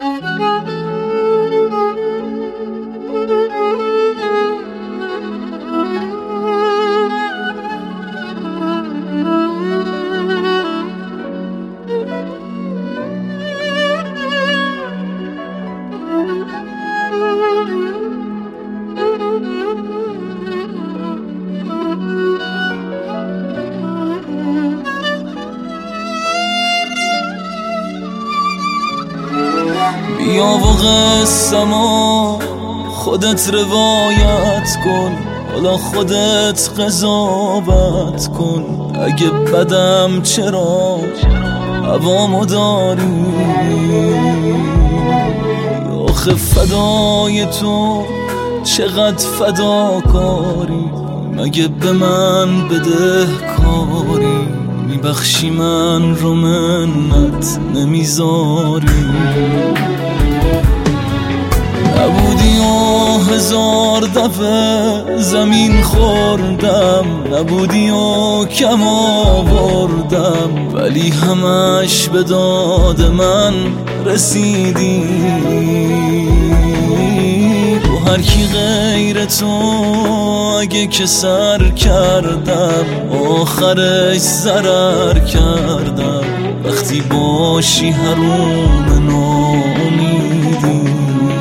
بیا و قصه‌مو خودت روایت کن، حالا خودت قضاوت کن. اگه بدم چرا هوامو داری، آخه فدای تو چقدر فداکاری. مگه به من بده کاری، میبخشی من رو منت نمیذاری. نبودی و هزار دفعه زمین خوردم، نبودی و کم آوردم، ولی همش به داد من رسیدی. با هر کی غیر تو اگه که سر کردم، آخرش ضرر کردم. وقتی باشی حروم ناامیدی،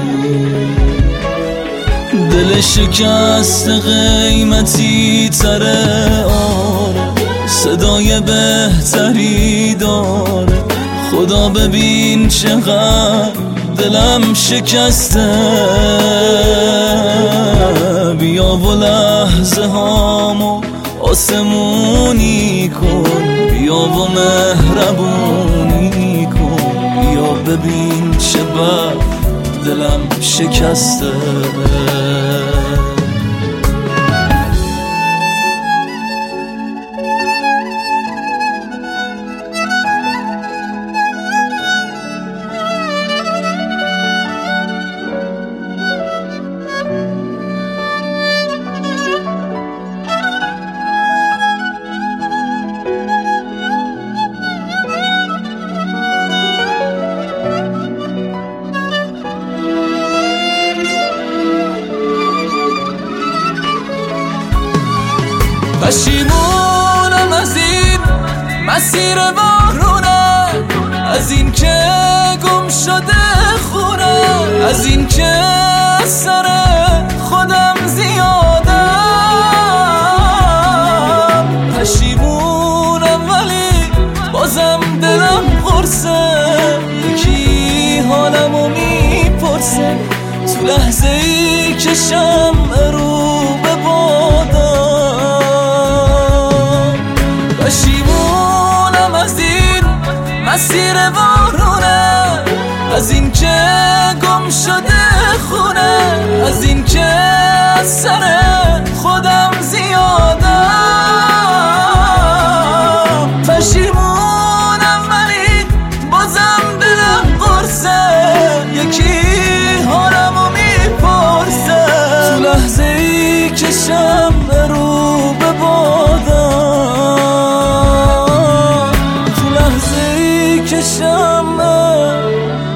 دل شکست قیمتی تره، آره صدای بهتری داره. خدا ببین چقدر دلم شکسته. بیا و لحظه هامو آسمونی کن، بیا و مهربونی کن. بیا ببین چه بد دلم شکسته. پشیمونم از این مسیر وارونه، از این که گم شده خونه، از این که سر خودم زیادم. پشیمونم ولی بازم دلم قرصه، یکی حالمو میپرسه تو لحظه ای که شمع رو به بادم. پشیمونم از این مسیر وارونه، از این که گم شده خونه، از این که از سر خودم زیادم. پشیمونم ولی بازم دلم قرصه، یکی حالمو میپرسه تو لحظه ای که شمع رو به بادم، تو لحظه ای که شمع